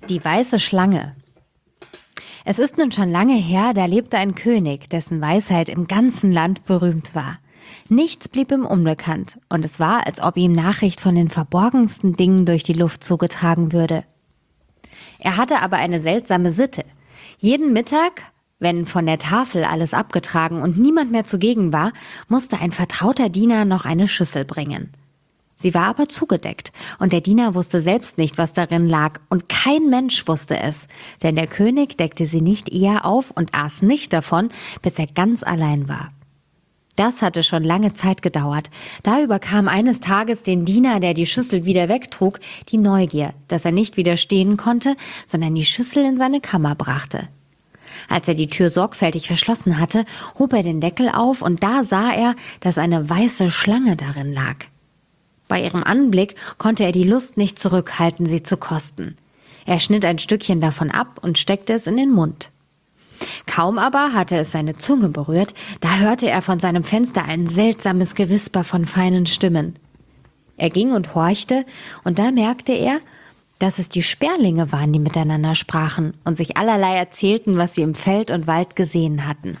Die weiße Schlange. Es ist nun schon lange her, da lebte ein König, dessen Weisheit im ganzen Land berühmt war. Nichts blieb ihm unbekannt, und es war, als ob ihm Nachricht von den verborgensten Dingen durch die Luft zugetragen würde. Er hatte aber eine seltsame Sitte. Jeden Mittag, wenn von der Tafel alles abgetragen und niemand mehr zugegen war, musste ein vertrauter Diener noch eine Schüssel bringen. Sie war aber zugedeckt, und der Diener wusste selbst nicht, was darin lag, und kein Mensch wusste es, denn der König deckte sie nicht eher auf und aß nicht davon, bis er ganz allein war. Das hatte schon lange Zeit gedauert. Da überkam eines Tages den Diener, der die Schüssel wieder wegtrug, die Neugier, dass er nicht widerstehen konnte, sondern die Schüssel in seine Kammer brachte. Als er die Tür sorgfältig verschlossen hatte, hob er den Deckel auf, und da sah er, dass eine weiße Schlange darin lag. Bei ihrem Anblick konnte er die Lust nicht zurückhalten, sie zu kosten. Er schnitt ein Stückchen davon ab und steckte es in den Mund. Kaum aber hatte es seine Zunge berührt, da hörte er von seinem Fenster ein seltsames Gewisper von feinen Stimmen. Er ging und horchte, und da merkte er, dass es die Sperlinge waren, die miteinander sprachen und sich allerlei erzählten, was sie im Feld und Wald gesehen hatten.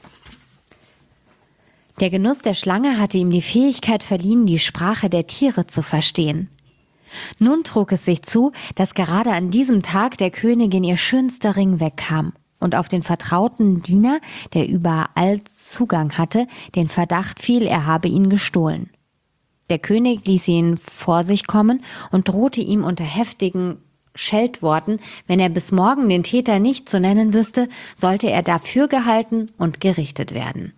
Der Genuss der Schlange hatte ihm die Fähigkeit verliehen, die Sprache der Tiere zu verstehen. Nun trug es sich zu, dass gerade an diesem Tag der Königin ihr schönster Ring wegkam und auf den vertrauten Diener, der überall Zugang hatte, den Verdacht fiel, er habe ihn gestohlen. Der König ließ ihn vor sich kommen und drohte ihm unter heftigen Scheltworten, wenn er bis morgen den Täter nicht zu nennen wüsste, sollte er dafür gehalten und gerichtet werden.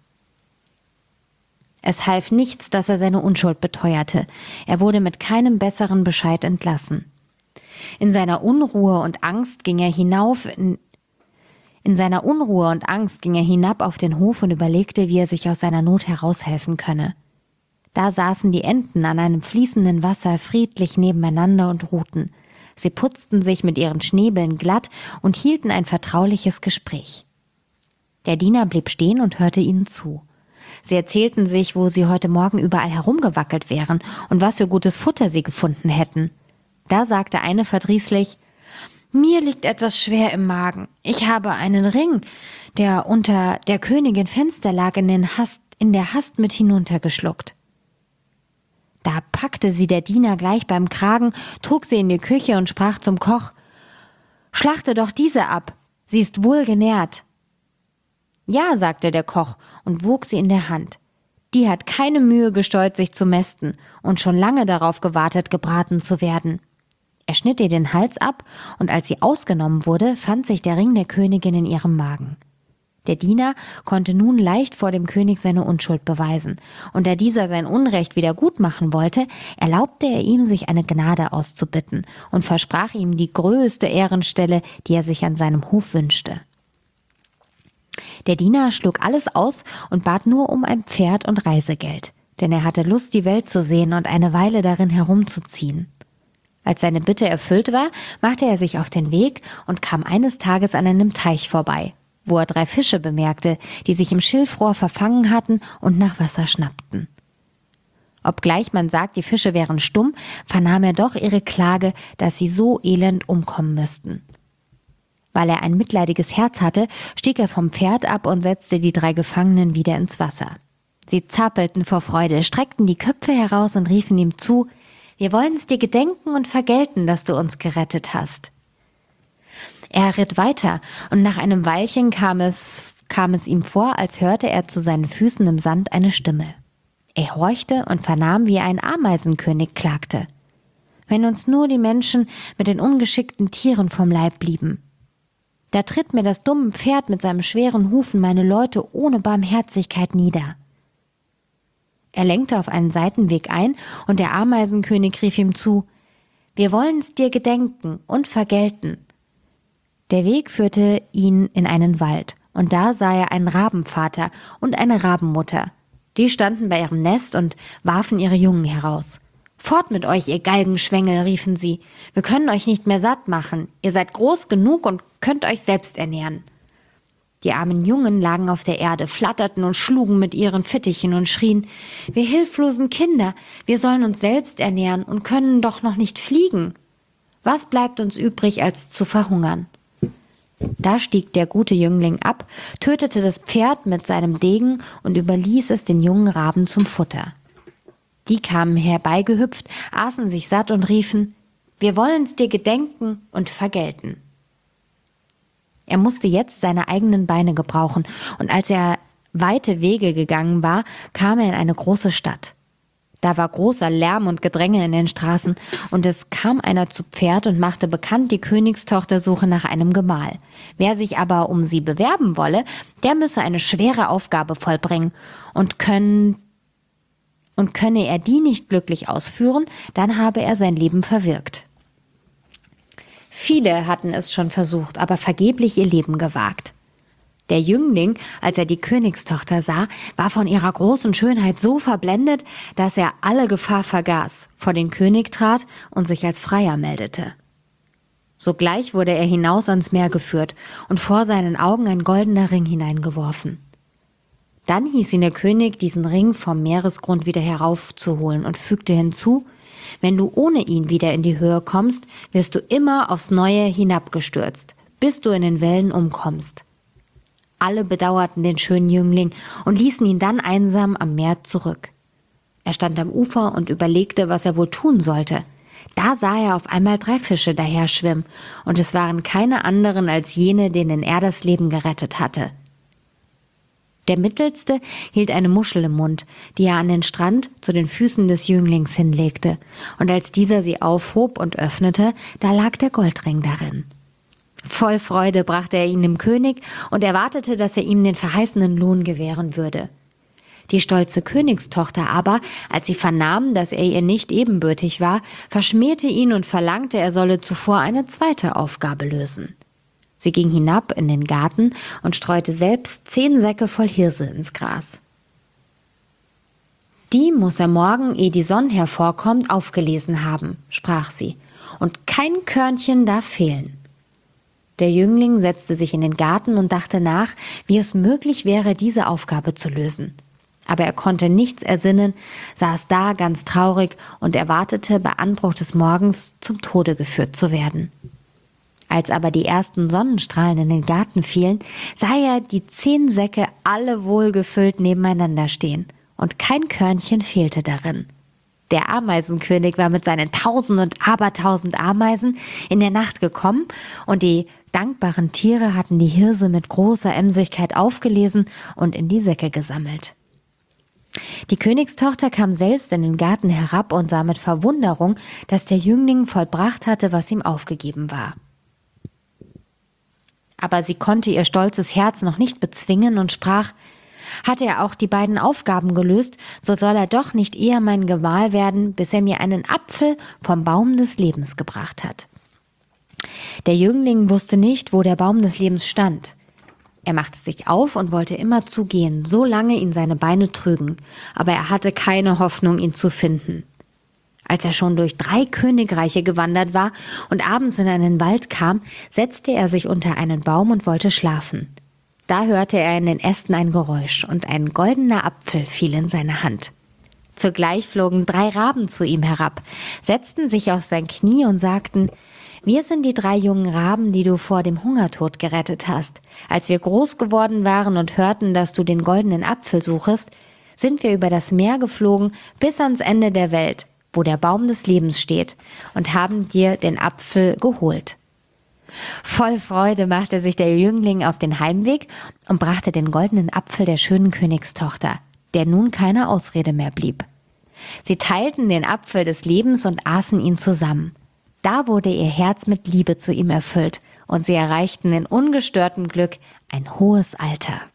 Es half nichts, dass er seine Unschuld beteuerte. Er wurde mit keinem besseren Bescheid entlassen. In seiner Unruhe und Angst ging er hinab auf den Hof und überlegte, wie er sich aus seiner Not heraushelfen könne. Da saßen die Enten an einem fließenden Wasser friedlich nebeneinander und ruhten. Sie putzten sich mit ihren Schnäbeln glatt und hielten ein vertrauliches Gespräch. Der Diener blieb stehen und hörte ihnen zu. Sie erzählten sich, wo sie heute Morgen überall herumgewackelt wären und was für gutes Futter sie gefunden hätten. Da sagte eine verdrießlich: »Mir liegt etwas schwer im Magen. Ich habe einen Ring, der unter der Königin Fenster lag, in der Hast mit hinuntergeschluckt.« Da packte sie der Diener gleich beim Kragen, trug sie in die Küche und sprach zum Koch: »Schlachte doch diese ab, sie ist wohl genährt.« »Ja«, sagte der Koch und wog sie in der Hand. Die hat keine Mühe gescheut, sich zu mästen und schon lange darauf gewartet, gebraten zu werden. Er schnitt ihr den Hals ab, und als sie ausgenommen wurde, fand sich der Ring der Königin in ihrem Magen. Der Diener konnte nun leicht vor dem König seine Unschuld beweisen, und da dieser sein Unrecht wieder gut machen wollte, erlaubte er ihm, sich eine Gnade auszubitten und versprach ihm die größte Ehrenstelle, die er sich an seinem Hof wünschte. Der Diener schlug alles aus und bat nur um ein Pferd und Reisegeld, denn er hatte Lust, die Welt zu sehen und eine Weile darin herumzuziehen. Als seine Bitte erfüllt war, machte er sich auf den Weg und kam eines Tages an einem Teich vorbei, wo er 3 Fische bemerkte, die sich im Schilfrohr verfangen hatten und nach Wasser schnappten. Obgleich man sagt, die Fische wären stumm, vernahm er doch ihre Klage, dass sie so elend umkommen müssten. Weil er ein mitleidiges Herz hatte, stieg er vom Pferd ab und setzte die 3 Gefangenen wieder ins Wasser. Sie zappelten vor Freude, streckten die Köpfe heraus und riefen ihm zu: »Wir wollen es dir gedenken und vergelten, dass du uns gerettet hast.« Er ritt weiter, und nach einem Weilchen kam es ihm vor, als hörte er zu seinen Füßen im Sand eine Stimme. Er horchte und vernahm, wie ein Ameisenkönig klagte: »Wenn uns nur die Menschen mit den ungeschickten Tieren vom Leib blieben. Da tritt mir das dumme Pferd mit seinem schweren Hufen meine Leute ohne Barmherzigkeit nieder.« Er lenkte auf einen Seitenweg ein, und der Ameisenkönig rief ihm zu: »Wir wollen es dir gedenken und vergelten.« Der Weg führte ihn in einen Wald, und da sah er einen Rabenvater und eine Rabenmutter. Die standen bei ihrem Nest und warfen ihre Jungen heraus. »Fort mit euch, ihr Galgenschwengel«, riefen sie. »Wir können euch nicht mehr satt machen. Ihr seid groß genug und könnt euch selbst ernähren.« Die armen Jungen lagen auf der Erde, flatterten und schlugen mit ihren Fittichen und schrien: »Wir hilflosen Kinder, wir sollen uns selbst ernähren und können doch noch nicht fliegen.« Was bleibt uns übrig, als zu verhungern?« Da stieg der gute Jüngling ab, tötete das Pferd mit seinem Degen und überließ es den jungen Raben zum Futter. Die kamen herbeigehüpft, aßen sich satt und riefen: »Wir wollen's dir gedenken und vergelten.« Er musste jetzt seine eigenen Beine gebrauchen, und als er weite Wege gegangen war, kam er in eine große Stadt. Da war großer Lärm und Gedränge in den Straßen, und es kam einer zu Pferd und machte bekannt, die Königstochter suche nach einem Gemahl. Wer sich aber um sie bewerben wolle, der müsse eine schwere Aufgabe vollbringen, und könne er die nicht glücklich ausführen, dann habe er sein Leben verwirkt. Viele hatten es schon versucht, aber vergeblich ihr Leben gewagt. Der Jüngling, als er die Königstochter sah, war von ihrer großen Schönheit so verblendet, dass er alle Gefahr vergaß, vor den König trat und sich als Freier meldete. Sogleich wurde er hinaus ans Meer geführt und vor seinen Augen ein goldener Ring hineingeworfen. Dann hieß ihn der König, diesen Ring vom Meeresgrund wieder heraufzuholen und fügte hinzu: »Wenn du ohne ihn wieder in die Höhe kommst, wirst du immer aufs Neue hinabgestürzt, bis du in den Wellen umkommst.« Alle bedauerten den schönen Jüngling und ließen ihn dann einsam am Meer zurück. Er stand am Ufer und überlegte, was er wohl tun sollte. Da sah er auf einmal 3 Fische daherschwimmen, und es waren keine anderen als jene, denen er das Leben gerettet hatte. Der mittelste hielt eine Muschel im Mund, die er an den Strand zu den Füßen des Jünglings hinlegte, und als dieser sie aufhob und öffnete, da lag der Goldring darin. Voll Freude brachte er ihn dem König und erwartete, dass er ihm den verheißenen Lohn gewähren würde. Die stolze Königstochter aber, als sie vernahm, dass er ihr nicht ebenbürtig war, verschmähte ihn und verlangte, er solle zuvor eine zweite Aufgabe lösen. Sie ging hinab in den Garten und streute selbst 10 Säcke voll Hirse ins Gras. »Die muss er morgen, ehe die Sonne hervorkommt, aufgelesen haben«, sprach sie, »und kein Körnchen darf fehlen.« Der Jüngling setzte sich in den Garten und dachte nach, wie es möglich wäre, diese Aufgabe zu lösen. Aber er konnte nichts ersinnen, saß da ganz traurig und erwartete, bei Anbruch des Morgens zum Tode geführt zu werden. Als aber die ersten Sonnenstrahlen in den Garten fielen, sah er die 10 Säcke alle wohlgefüllt nebeneinander stehen, und kein Körnchen fehlte darin. Der Ameisenkönig war mit seinen 1000 und abertausend Ameisen in der Nacht gekommen, und die dankbaren Tiere hatten die Hirse mit großer Emsigkeit aufgelesen und in die Säcke gesammelt. Die Königstochter kam selbst in den Garten herab und sah mit Verwunderung, dass der Jüngling vollbracht hatte, was ihm aufgegeben war. Aber sie konnte ihr stolzes Herz noch nicht bezwingen und sprach: »Hat er auch die beiden Aufgaben gelöst, so soll er doch nicht eher mein Gemahl werden, bis er mir einen Apfel vom Baum des Lebens gebracht hat.« Der Jüngling wusste nicht, wo der Baum des Lebens stand. Er machte sich auf und wollte immerzu gehen, solange ihn seine Beine trügen, aber er hatte keine Hoffnung, ihn zu finden. Als er schon durch 3 Königreiche gewandert war und abends in einen Wald kam, setzte er sich unter einen Baum und wollte schlafen. Da hörte er in den Ästen ein Geräusch, und ein goldener Apfel fiel in seine Hand. Zugleich flogen 3 Raben zu ihm herab, setzten sich auf sein Knie und sagten: »Wir sind die 3 jungen Raben, die du vor dem Hungertod gerettet hast. Als wir groß geworden waren und hörten, dass du den goldenen Apfel suchest, sind wir über das Meer geflogen bis ans Ende der Welt, wo der Baum des Lebens steht, und haben dir den Apfel geholt.« Voll Freude machte sich der Jüngling auf den Heimweg und brachte den goldenen Apfel der schönen Königstochter, der nun keine Ausrede mehr blieb. Sie teilten den Apfel des Lebens und aßen ihn zusammen. Da wurde ihr Herz mit Liebe zu ihm erfüllt, und sie erreichten in ungestörtem Glück ein hohes Alter.